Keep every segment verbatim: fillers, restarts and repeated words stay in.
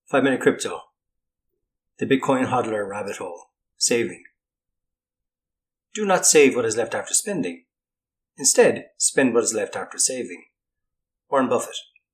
five minute Crypto. The Bitcoin Hodler Rabbit Hole. Saving. Do not save what is left after spending. Instead, spend what is left after saving. Warren Buffett.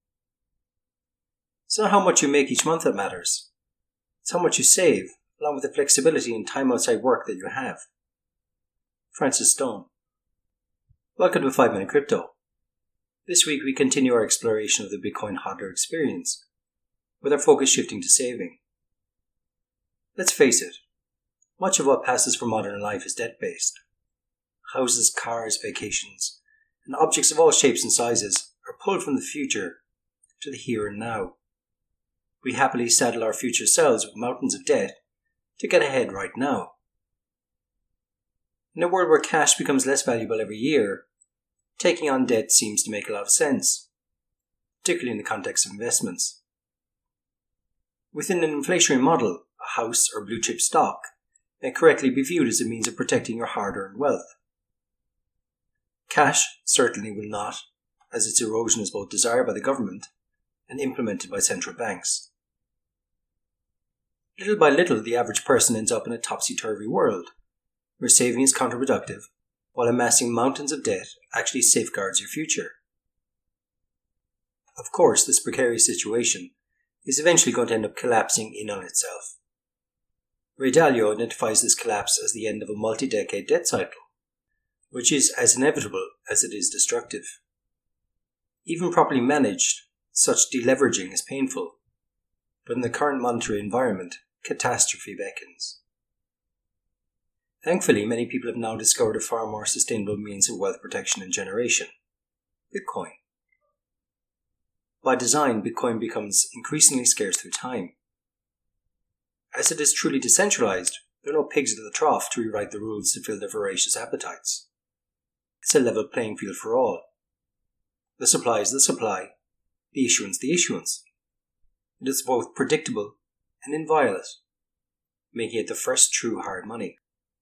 It's not how much you make each month that matters. It's how much you save, along with the flexibility and time outside work that you have. Francis Stone. Welcome to five minute Crypto. This week we continue our exploration of the Bitcoin hodler experience, with our focus shifting to saving. Let's face it, much of what passes for modern life is debt-based. Houses, cars, vacations, and objects of all shapes and sizes are pulled from the future to the here and now. We happily saddle our future selves with mountains of debt to get ahead right now. In a world where cash becomes less valuable every year, taking on debt seems to make a lot of sense, particularly in the context of investments. Within an inflationary model, a house or blue chip stock may correctly be viewed as a means of protecting your hard-earned wealth. Cash certainly will not, as its erosion is both desired by the government and implemented by central banks. Little by little, the average person ends up in a topsy-turvy world, where saving is counterproductive, while amassing mountains of debt actually safeguards your future. Of course, this precarious situation is eventually going to end up collapsing in on itself. Ray Dalio identifies this collapse as the end of a multi-decade debt cycle, which is as inevitable as it is destructive. Even properly managed, such deleveraging is painful, but in the current monetary environment, catastrophe beckons. Thankfully, many people have now discovered a far more sustainable means of wealth protection and generation: Bitcoin. By design, Bitcoin becomes increasingly scarce through time. As it is truly decentralized, there are no pigs at the trough to rewrite the rules to fill their voracious appetites. It's a level playing field for all. The supply is the supply, the issuance the issuance. It is both predictable and inviolate, making it the first true hard money.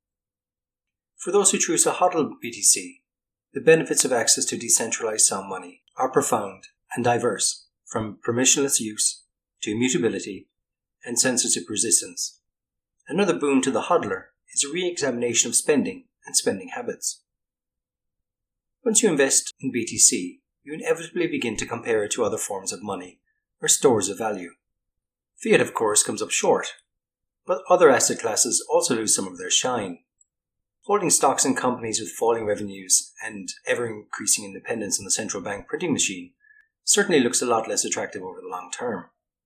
For those who choose to hodl B T C, the benefits of access to decentralized sound money are profound and diverse, from permissionless use to immutability and censorship resistance. Another boon to the hodler is a re-examination of spending and spending habits. Once you invest in B T C, you inevitably begin to compare it to other forms of money or stores of value. Fiat, of course, comes up short, but other asset classes also lose some of their shine. Holding stocks in companies with falling revenues and ever-increasing independence on the central bank printing machine certainly looks a lot less attractive over the long term.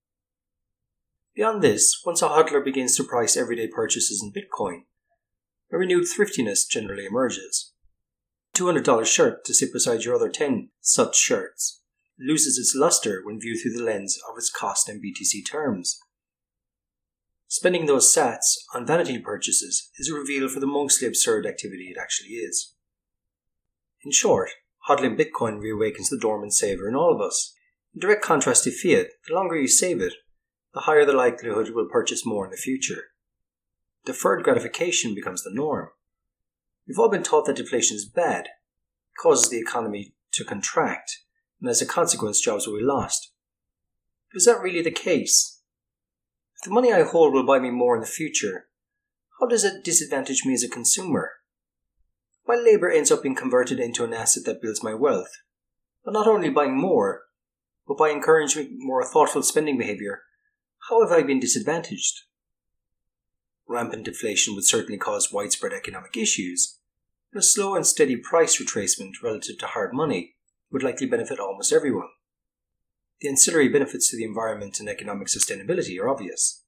Beyond this, once a hodler begins to price everyday purchases in Bitcoin, a renewed thriftiness generally emerges. A two hundred dollars shirt to sit beside your other ten such shirts loses its luster when viewed through the lens of its cost in B T C terms. Spending those sats on vanity purchases is a reveal for the mostly absurd activity it actually is. In short, hodling Bitcoin reawakens the dormant saver in all of us. In direct contrast to fiat, the longer you save it, the higher the likelihood you will purchase more in the future. Deferred gratification becomes the norm. We've all been taught that deflation is bad, it causes the economy to contract, and as a consequence jobs will be lost. But is that really the case? If the money I hold will buy me more in the future, how does it disadvantage me as a consumer? My labour ends up being converted into an asset that builds my wealth, but not only buying more, but by encouraging more thoughtful spending behaviour, how have I been disadvantaged? Rampant deflation would certainly cause widespread economic issues, but a slow and steady price retracement relative to hard money would likely benefit almost everyone. The ancillary benefits to the environment and economic sustainability are obvious.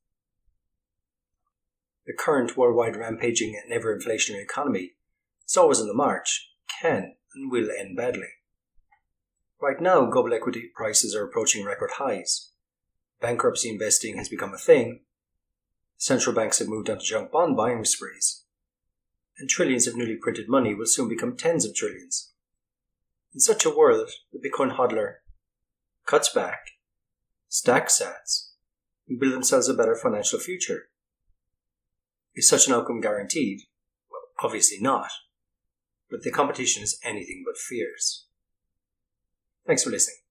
The current worldwide rampaging and ever-inflationary economy, it's always on the march, can and will end badly. Right now, global equity prices are approaching record highs. Bankruptcy investing has become a thing. Central banks have moved on to junk bond buying sprees. And trillions of newly printed money will soon become tens of trillions. In such a world, the Bitcoin hodler cuts back, stacks sats, and build themselves a better financial future. Is such an outcome guaranteed? Well, obviously not. But the competition is anything but fierce. Thanks for listening.